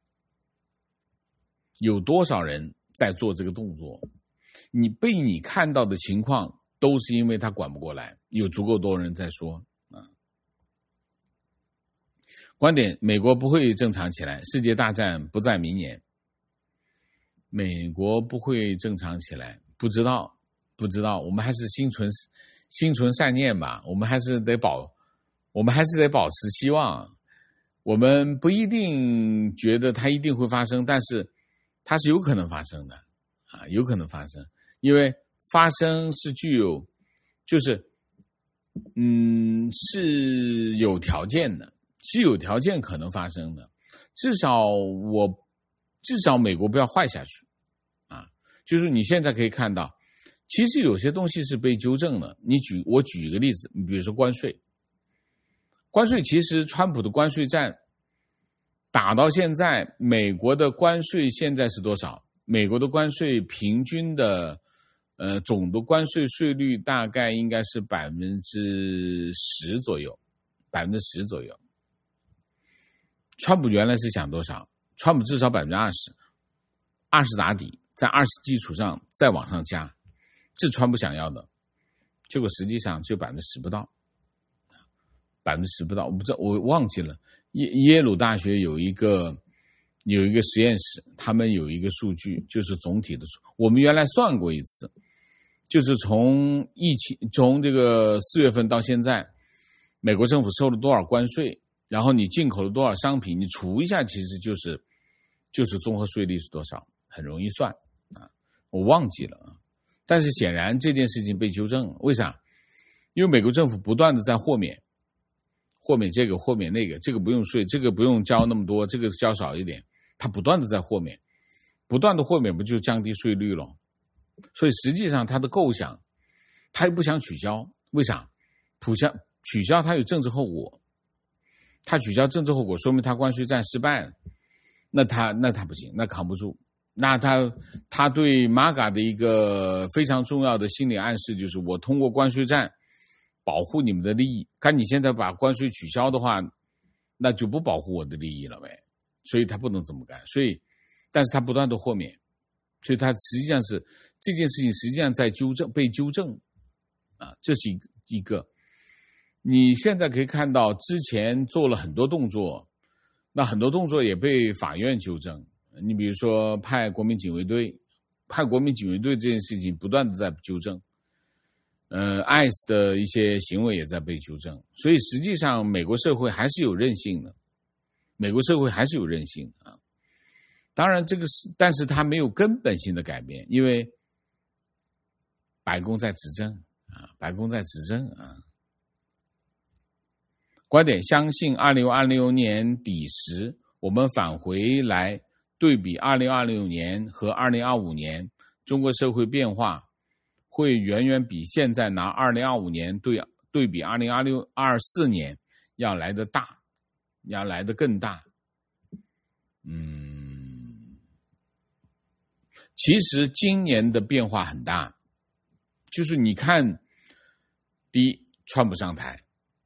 有多少人在做这个动作？你被你看到的情况，都是因为他管不过来，有足够多人在说啊。观点：美国不会正常起来，世界大战不在明年。美国不会正常起来，不知道，不知道。我们还是心存心存善念吧，我们还是得保，我们还是得保持希望。我们不一定觉得它一定会发生，但是它是有可能发生的啊，有可能发生，因为发生是具有，就是嗯是有条件的，是有条件可能发生的。至少我。至少美国不要坏下去啊！就是你现在可以看到，其实有些东西是被纠正的。你举我举一个例子，你比如说关税，关税其实川普的关税战打到现在，美国的关税现在是多少？美国的关税平均的呃总的关税税率大概应该是百分之十左右，百分之十左右。川普原来是想多少？川普至少百分之二十，二十打底，在二十基础上再往上加，这川普想要的，结果实际上只有百分之十不到，百分之十不到，我不知道，我忘记了。耶耶鲁大学有一个有一个实验室，他们有一个数据，就是总体的数，我们原来算过一次，就是从疫情从这个四月份到现在，美国政府收了多少关税，然后你进口了多少商品，你除一下，其实就是就是综合税率是多少，很容易算啊，我忘记了啊。但是显然这件事情被纠正了，为啥？因为美国政府不断的在豁免，豁免这个，豁免那个，这个不用税，这个不用交那么多，这个交少一点，他不断的在豁免，不断的豁免不就降低税率了？所以实际上他的构想，他又不想取消，为啥？取消取消他有政治后果。他取消政治后果，说明他关税战失败了，那他那他不行，那扛不住那他他对 M A G A 的一个非常重要的心理暗示就是，我通过关税战保护你们的利益。看你现在把关税取消的话，那就不保护我的利益了呗。所以他不能这么干。所以，但是他不断的豁免，所以他实际上是这件事情实际上在纠正，被纠正啊，这是一个一个。你现在可以看到，之前做了很多动作，那很多动作也被法院纠正。你比如说派国民警卫队，派国民警卫队这件事情不断的在纠正，呃 ，I C E 的一些行为也在被纠正，所以实际上美国社会还是有韧性的，美国社会还是有韧性啊。当然，这个是，但是它没有根本性的改变，因为白宫在执政啊，白宫在执政啊。观点相信，二零二六年底时，我们返回来。对比二零二六年和二零二五年，中国社会变化会远远比现在拿二零二五年对对比二零二六二四年要来的大，要来的更大。嗯，其实今年的变化很大，就是你看，第一，川普上台，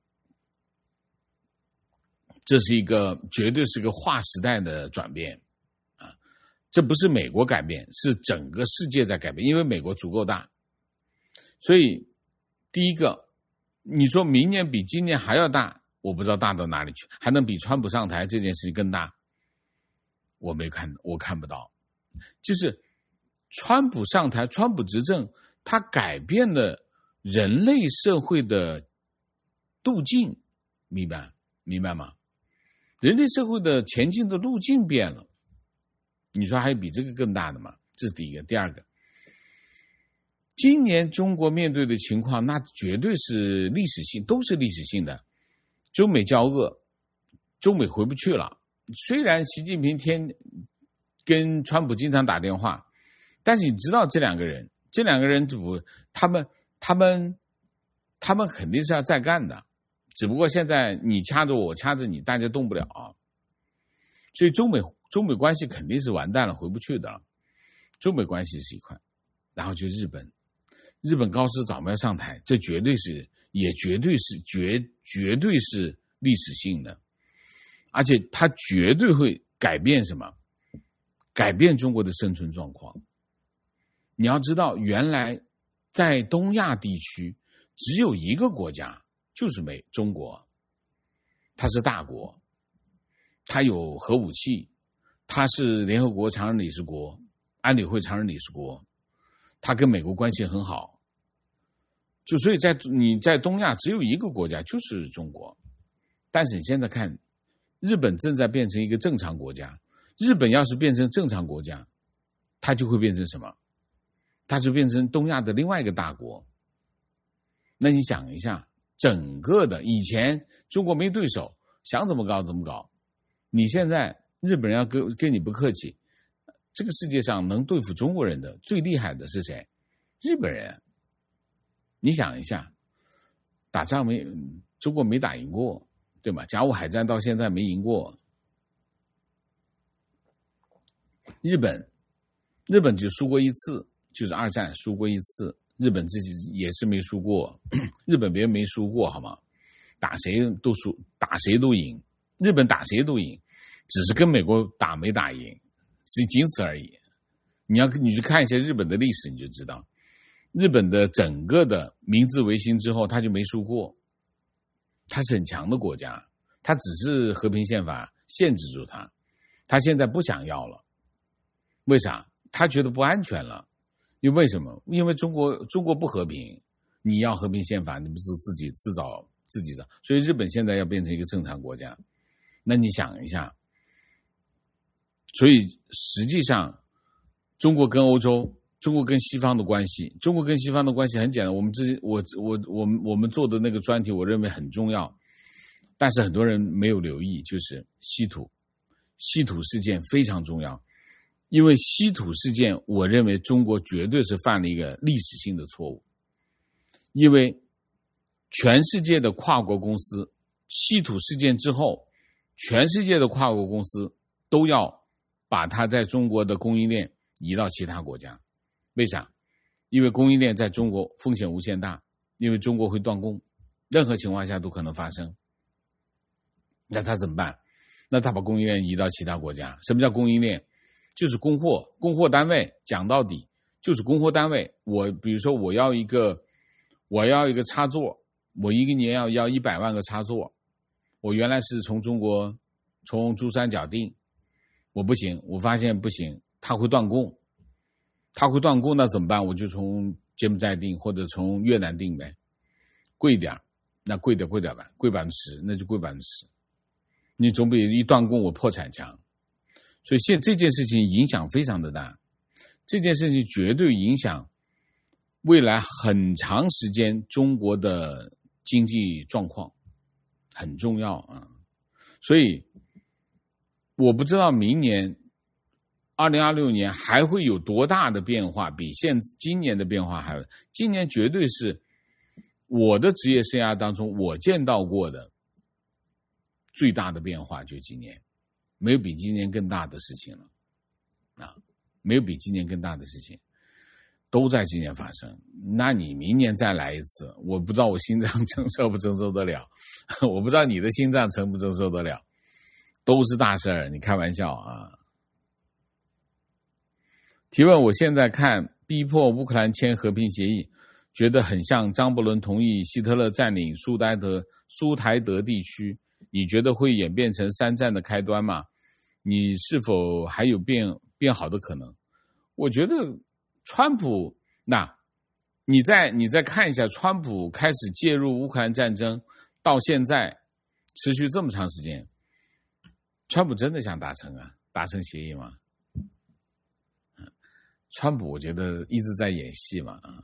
这是一个绝对是个划时代的转变。这不是美国改变，是整个世界在改变，因为美国足够大。所以第一个，你说明年比今年还要大，我不知道大到哪里去，还能比川普上台这件事情更大，我没看，我看不到。就是川普上台，川普执政，他改变了人类社会的路径，明白明白吗？人类社会的前进的路径变了。你说还有比这个更大的吗？这是第一个。第二个，今年中国面对的情况，那绝对是历史性，都是历史性的。中美交恶，中美回不去了。虽然习近平天跟川普经常打电话，但是你知道这两个人，这两个人不，他们他们他们肯定是要再干的，只不过现在你掐着我，我掐着你，大家动不了啊。所以中美。中美关系肯定是完蛋了，回不去的了。中美关系是一块，然后就日本，日本高市早苗上台，这绝对是，也绝对是绝绝对是历史性的，而且它绝对会改变什么？改变中国的生存状况。你要知道，原来在东亚地区只有一个国家，就是美中国，它是大国，它有核武器。他是联合国常任理事国，安理会常任理事国，他跟美国关系很好，就所以在你在东亚只有一个国家，就是中国。但是你现在看，日本正在变成一个正常国家，日本要是变成正常国家，它就会变成什么？它就变成东亚的另外一个大国。那你想一下，整个的以前中国没对手，想怎么搞怎么搞，你现在。日本人要跟跟你不客气，这个世界上能对付中国人的最厉害的是谁？日本人。你想一下，打仗没中国没打赢过，对吗？甲午海战到现在没赢过。日本，日本只输过一次，就是二战输过一次，日本自己也是没输过，日本别人没输过，好吗？打谁都输，打谁都赢，日本打谁都赢。只是跟美国打没打赢，是仅此而已。你要你去看一些日本的历史，你就知道，日本的整个的明治维新之后，他就没输过。他是很强的国家，他只是和平宪法限制住他，他现在不想要了。为啥？他觉得不安全了。因为为什么？因为中国中国不和平，你要和平宪法，你不是自己自找自己找。所以日本现在要变成一个正常国家，那你想一下。所以实际上，中国跟欧洲、中国跟西方的关系，中国跟西方的关系很简单。我们之我我我们我们做的那个专题，我认为很重要，但是很多人没有留意，就是稀土，稀土事件非常重要，因为稀土事件，我认为中国绝对是犯了一个历史性的错误，因为全世界的跨国公司，稀土事件之后，全世界的跨国公司都要把它在中国的供应链移到其他国家。为啥？因为供应链在中国风险无限大，因为中国会断供，任何情况下都可能发生。那他怎么办？那他把供应链移到其他国家。什么叫供应链？就是供货，供货单位讲到底就是供货单位。我比如说我要一个我要一个插座，我一个年要要一百万个插座，我原来是从中国从珠三角订，我不行，我发现不行，他会断供，他会断供，那怎么办？我就从柬埔寨订或者从越南订呗，贵一点，那贵点贵点吧，贵百分之十，那就贵百分之十。你总比一断供我破产强。所以现这件事情影响非常的大，这件事情绝对影响未来很长时间中国的经济状况，很重要啊。所以我不知道明年二零二六年还会有多大的变化，比现今年的变化还有，今年绝对是我的职业生涯当中我见到过的最大的变化，就今年没有比今年更大的事情了啊，没有比今年更大的事情都在今年发生。那你明年再来一次，我不知道我心脏承受不承受得了，我不知道你的心脏承不承受得了，都是大事儿，你开玩笑啊。提问：我现在看逼迫乌克兰签和平协议，觉得很像张伯伦同意希特勒占领苏台德苏台德地区，你觉得会演变成三战的开端吗？你是否还有变变好的可能？我觉得川普，那你再你再看一下，川普开始介入乌克兰战争到现在持续这么长时间，川普真的想达成啊达成协议吗？川普我觉得一直在演戏嘛啊。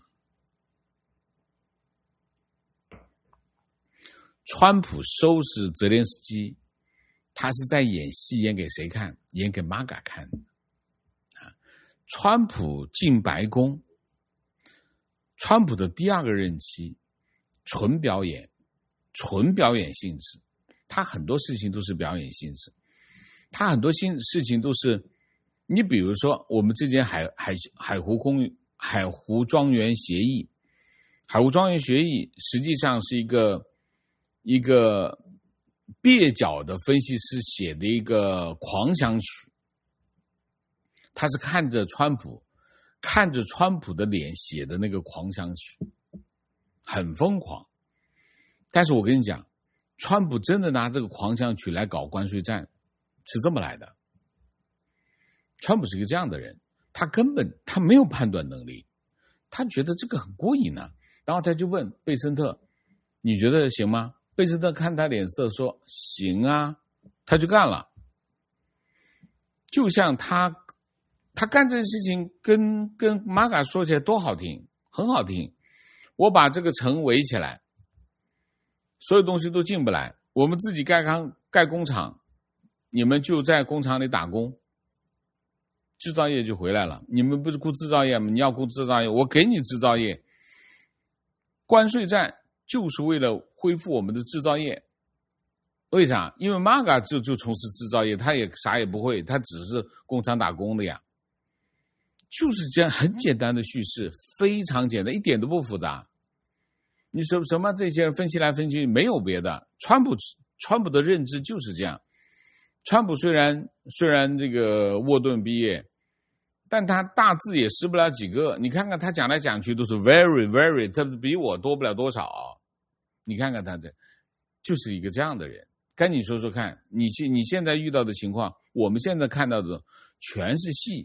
川普收拾泽连斯基，他是在演戏，演给谁看？演给 M A G A 看的。啊，川普进白宫，川普的第二个任期，纯表演，纯表演性质。他很多事情都是表演性质，他很多性事情都是，你比如说我们之间海海海湖公海湖庄园协议，海湖庄园协议实际上是一个。一个蹩脚的分析师写的一个狂想曲，他是看着川普看着川普的脸写的那个狂想曲，很疯狂。但是我跟你讲，川普真的拿这个狂想曲来搞关税战是这么来的。川普是个这样的人，他根本他没有判断能力，他觉得这个很过瘾呢、啊，然后他就问贝森特，你觉得行吗？贝斯特看他脸色说行啊，他就干了。就像他他干这件事情跟跟玛嘎说起来多好听，很好听。我把这个城围起来，所有东西都进不来，我们自己盖钢盖工厂，你们就在工厂里打工，制造业就回来了。你们不是顾制造业吗？你要顾制造业，我给你制造业。关税战就是为了恢复我们的制造业。为啥？因为 M A G A 就就从事制造业，他也啥也不会，他只是工厂打工的呀。就是这样，很简单的叙事，非常简单，一点都不复杂。你什什么这些人分析来分析，没有别的。川普川普的认知就是这样。川普虽然虽然这个沃顿毕业，但他大字也识不了几个。你看看他讲来讲去都是 very very， 这比我多不了多少。你看看他这，就是一个这样的人。跟你说说看，你你现在遇到的情况，我们现在看到的全是戏。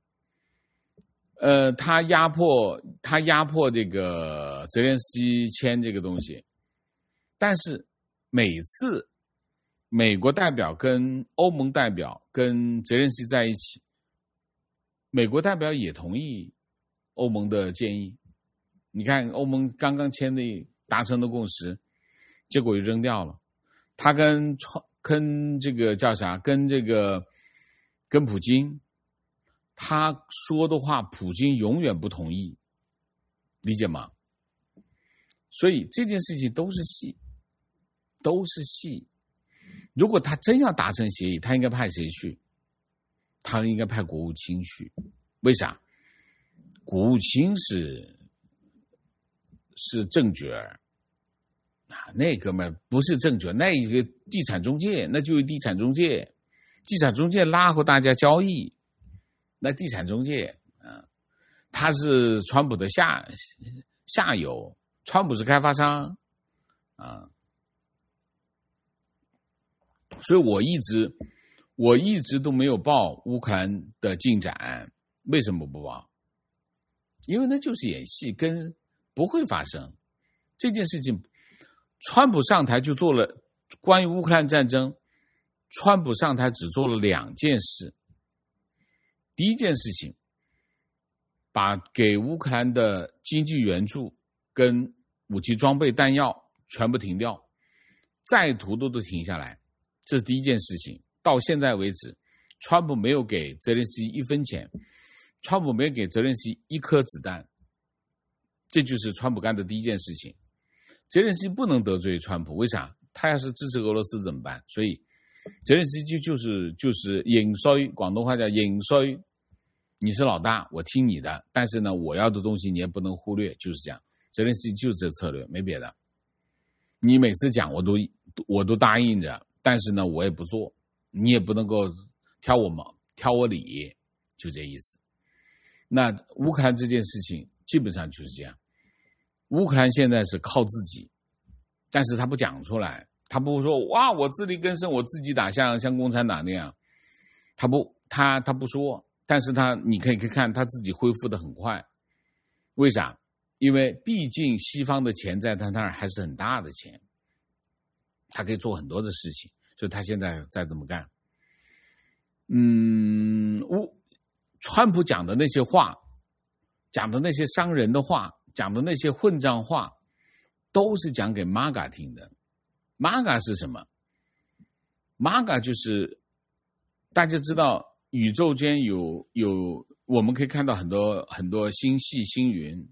呃，他压迫他压迫这个泽连斯基签这个东西，但是每次美国代表跟欧盟代表跟泽连斯基在一起，美国代表也同意欧盟的建议。你看欧盟刚刚签的达成的共识，结果又扔掉了。他跟跟这个叫啥？跟这个跟普京，他说的话，普京永远不同意，理解吗？所以这件事情都是戏，都是戏。如果他真要达成协议，他应该派谁去？他应该派国务卿去， 为啥？国务卿是是正角啊，那哥们不是正角，那一个地产中介，那就是地产中介，地产中介拉和大家交易，那地产中介啊，他是川普的下下游，川普是开发商啊，所以我一直我一直都没有报乌克兰的进展，为什么不报？因为那就是演戏，跟不会发生这件事情。川普上台就做了关于乌克兰战争，川普上台只做了两件事。第一件事情，把给乌克兰的经济援助跟武器装备弹药全部停掉，再图都都停下来，这是第一件事情。到现在为止，川普没有给泽连斯基一分钱，川普没有给泽连斯基一颗子弹，这就是川普干的第一件事情。泽连斯基不能得罪川普，为啥？他要是支持俄罗斯怎么办？所以泽连斯基就是就是影衰，广东话叫影衰，你是老大，我听你的，但是呢，我要的东西你也不能忽略，就是这样。泽连斯基就是这策略，没别的。你每次讲我都我都答应着，但是呢，我也不做，你也不能够挑我们挑我理，就这意思。那乌克兰这件事情基本上就是这样。乌克兰现在是靠自己，但是他不讲出来，他不说哇，我自力更生，我自己打像像共产党那样，他不他他不说，但是他你可以看他自己恢复的很快，为啥？因为毕竟西方的钱在他那儿还是很大的钱，他可以做很多的事情，所以他现在在这么干。嗯，乌川普讲的那些话，讲的那些伤人的话，讲的那些混账话，都是讲给 M A G A 听的。M A G A 是什么 ？M A G A 就是大家知道，宇宙间有有，我们可以看到很多很多星系星云，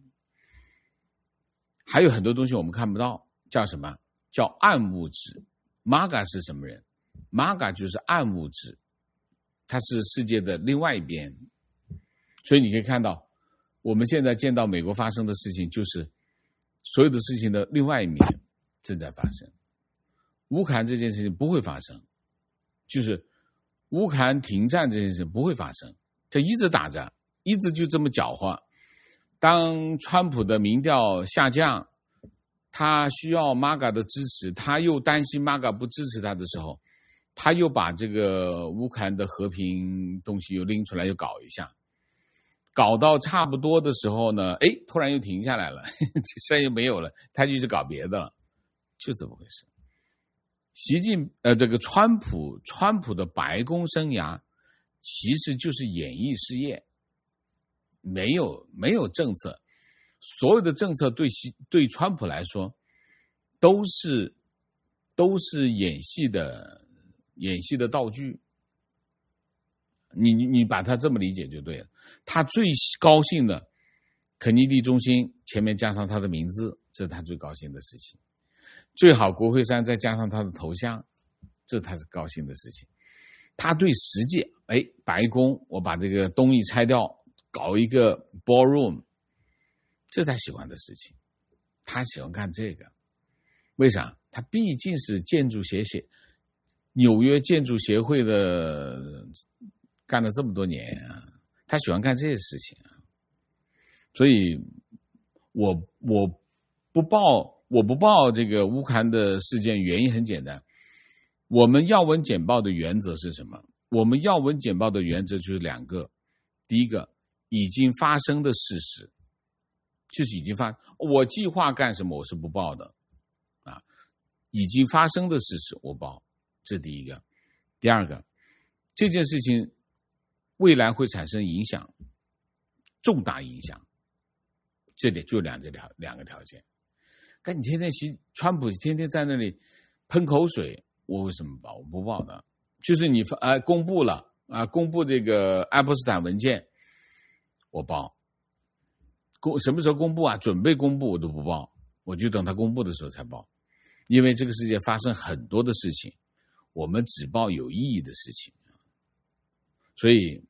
还有很多东西我们看不到，叫什么？叫暗物质。M A G A 是什么人 ？M A G A 就是暗物质，它是世界的另外一边。所以你可以看到，我们现在见到美国发生的事情，就是所有的事情的另外一面正在发生。乌克兰这件事情不会发生，就是乌克兰停战这件事情不会发生，它一直打着，一直就这么搅和。当川普的民调下降，他需要 M A G A 的支持，他又担心 M A G A 不支持他的时候，他又把这个乌克兰的和平东西又拎出来又搞一下，搞到差不多的时候呢，哎，突然又停下来了，这事又没有了，他就去搞别的了，就这么回事。习近呃，这个川普川普的白宫生涯其实就是演艺事业，没有没有政策，所有的政策对习对川普来说都是都是演戏的演戏的道具。你你你把它这么理解就对了。他最高兴的，肯尼迪中心前面加上他的名字，这是他最高兴的事情。最好国会山再加上他的头像，这是他高兴的事情。他对实际，哎，白宫我把这个东西拆掉，搞一个 ballroom， 这是他喜欢的事情。他喜欢干这个，为啥？他毕竟是建筑协协纽约建筑协会的，干了这么多年啊，他喜欢干这些事情啊。所以我我不报我不报这个乌克兰的事件，原因很简单，我们要闻简报的原则是什么？我们要闻简报的原则就是两个，第一个，已经发生的事实，就是已经发，我计划干什么我是不报的啊，已经发生的事实我报，这是第一个。第二个，这件事情未来会产生影响，重大影响，这里就两个条两个条件。但你天天习川普天天在那里喷口水，我为什么报？我不报的。就是你呃公布了啊，公布这个爱泼斯坦文件，我报。公什么时候公布啊？准备公布我都不报，我就等他公布的时候才报。因为这个世界发生很多的事情，我们只报有意义的事情。所以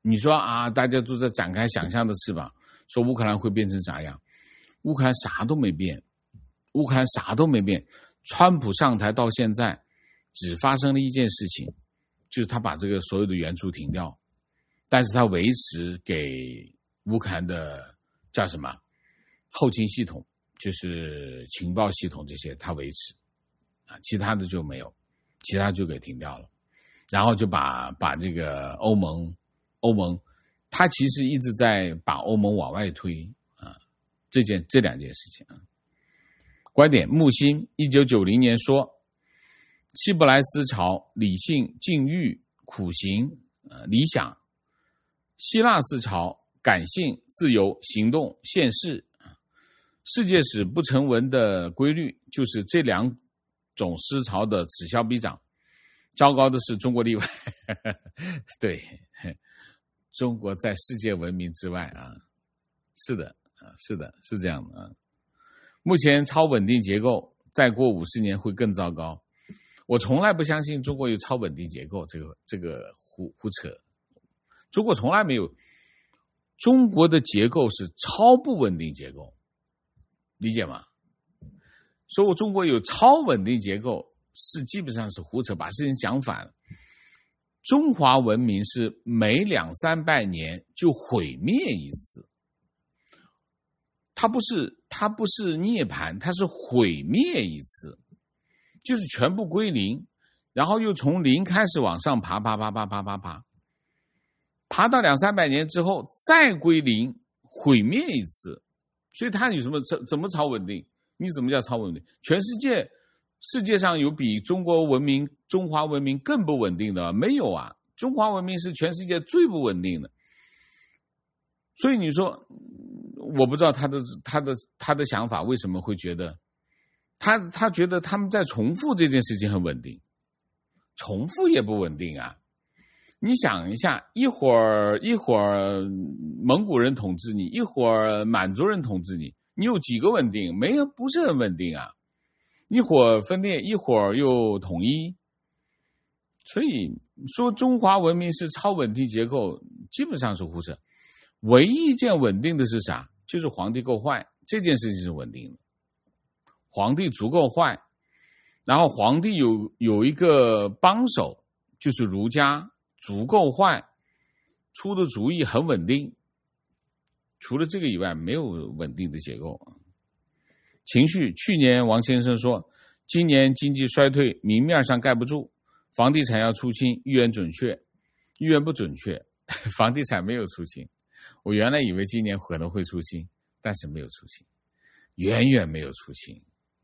你说啊，大家都在展开想象的翅膀，说乌克兰会变成啥样？乌克兰啥都没变，乌克兰啥都没变。川普上台到现在，只发生了一件事情，就是他把这个所有的援助停掉，但是他维持给乌克兰的叫什么后勤系统，就是情报系统这些，他维持啊，其他的就没有，其他就给停掉了。然后就把把这个欧盟，欧盟，他其实一直在把欧盟往外推啊，这件这两件事情啊。观点：木星一九九零年说，希伯来思潮理性、禁欲、苦行、呃、理想；希腊思潮感性、自由、行动、现世。世界史不成文的规律就是这两种思潮的此消彼长。糟糕的是中国例外，对，中国在世界文明之外啊，是的啊，是的，是这样的啊。目前超稳定结构，再过五十年会更糟糕。我从来不相信中国有超稳定结构，这个这个胡胡扯。中国从来没有，中国的结构是超不稳定结构，理解吗？说我中国有超稳定结构，是基本上是胡扯，把事情讲反了。中华文明是每两三百年就毁灭一次，它不是它不是涅槃，它是毁灭一次，就是全部归零，然后又从零开始往上爬，爬爬爬爬爬爬，爬到两三百年之后再归零，毁灭一次。所以它有什么怎么超稳定？你怎么叫超稳定？全世界世界上有比中国文明、中华文明更不稳定的没有啊？中华文明是全世界最不稳定的。所以你说，我不知道他的他的他的想法为什么会觉得，他他觉得他们在重复这件事情很稳定，重复也不稳定啊！你想一下，一会儿一会儿蒙古人统治你，一会儿满族人统治你，你有几个稳定？没有，不是很稳定啊！一会儿分裂，一会儿又统一，所以说中华文明是超稳定结构，基本上是胡扯。唯一一件稳定的是啥？就是皇帝够坏，这件事情是稳定的。皇帝足够坏，然后皇帝有有一个帮手，就是儒家，足够坏，出的主意很稳定。除了这个以外，没有稳定的结构。情绪，去年王先生说，今年经济衰退，明面上盖不住，房地产要出清，预言准确，预言不准确，房地产没有出清。我原来以为今年可能会出清，但是没有出清，远远没有出清。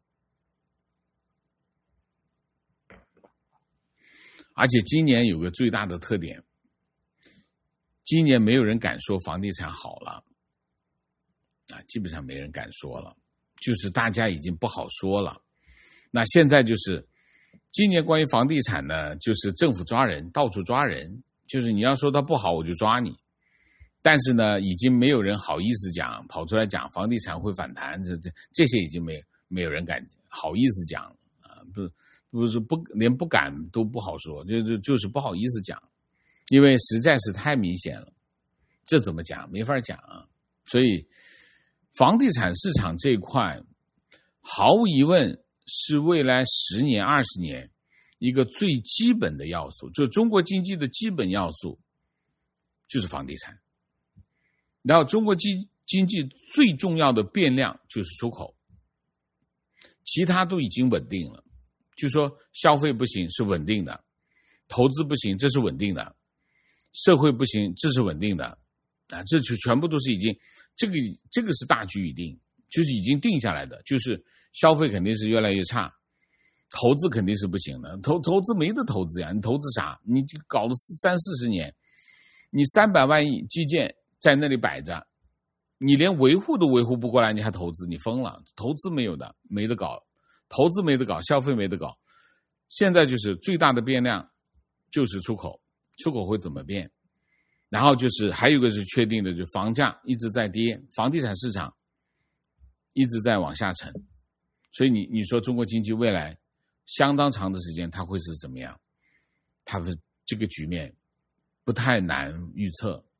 而且今年有个最大的特点，今年没有人敢说房地产好了，啊，基本上没人敢说了，就是大家已经不好说了。那现在就是今年关于房地产呢，就是政府抓人，到处抓人，就是你要说它不好，我就抓你。但是呢，已经没有人好意思讲，跑出来讲房地产会反弹，这这这些已经没没有人敢好意思讲啊，不不是不连不敢都不好说，就就就是不好意思讲，因为实在是太明显了，这怎么讲？没法讲啊。所以房地产市场这一块，毫无疑问是未来十年、二十年一个最基本的要素，就中国经济的基本要素就是房地产。然后中国经经济最重要的变量就是出口，其他都已经稳定了。就说消费不行是稳定的，投资不行这是稳定的，社会不行这是稳定的啊，这就全部都是已经这个这个是大局已定，就是已经定下来的，就是消费肯定是越来越差，投资肯定是不行的，投投资没得投资呀，你投资啥？你搞了三四十年，你三百万亿基建在那里摆着，你连维护都维护不过来，你还投资？你疯了！投资没有的，没得搞，投资没得搞，消费没得搞。现在就是最大的变量就是出口，出口会怎么变？然后就是还有一个是确定的，就房价一直在跌，房地产市场一直在往下沉，所以你你说中国经济未来相当长的时间它会是怎么样？它的这个局面不太难预测。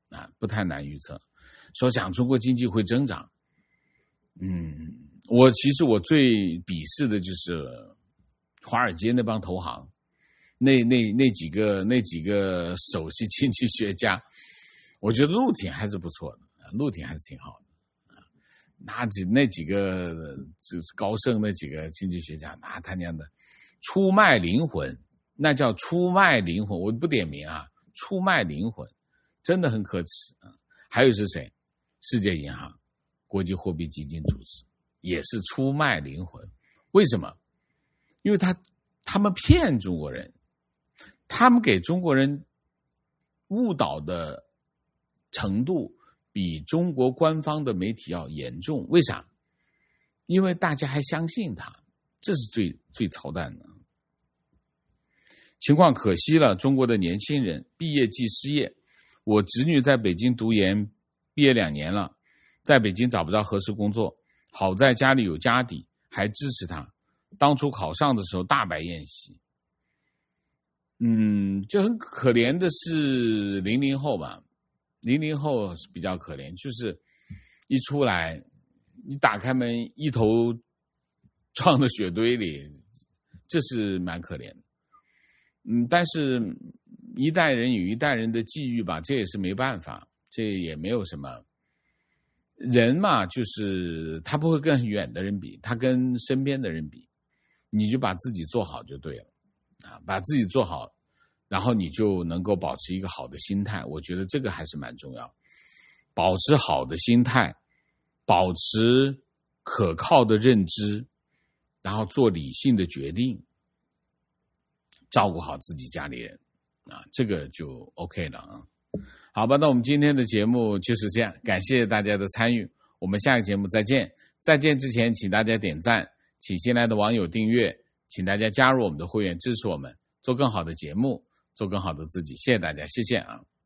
啊，不太难预测。说讲中国经济会增长，嗯，我其实我最鄙视的就是华尔街那帮投行，那那那几个那几个首席经济学家，我觉得陆挺还是不错的，陆挺还是挺好的。那几那几个就是高盛那几个经济学家，那他娘的出卖灵魂，那叫出卖灵魂，我不点名啊，出卖灵魂，真的很可耻啊！还有是谁？世界银行、国际货币基金组织也是出卖灵魂。为什么？因为他他们骗中国人，他们给中国人误导的程度比中国官方的媒体要严重。为啥？因为大家还相信他，这是最最操蛋的情况。可惜了，中国的年轻人毕业即失业。我侄女在北京读研，毕业两年了，在北京找不到合适工作，好在家里有家底，还支持他。当初考上的时候大摆宴席。嗯，就很可怜的是零零后吧。零零后比较可怜，就是一出来，你打开门一头撞到雪堆里，这是蛮可怜的。嗯，但是一代人有一代人的际遇吧，这也是没办法，这也没有什么。人嘛，就是他不会跟很远的人比，他跟身边的人比，你就把自己做好就对了啊，把自己做好。然后你就能够保持一个好的心态，我觉得这个还是蛮重要。保持好的心态，保持可靠的认知，然后做理性的决定，照顾好自己家里人啊，这个就 OK 了啊。好吧，那我们今天的节目就是这样，感谢大家的参与，我们下个节目再见。再见之前，请大家点赞，请新来的网友订阅，请大家加入我们的会员，支持我们做更好的节目，做更好的自己。谢谢大家，谢谢啊。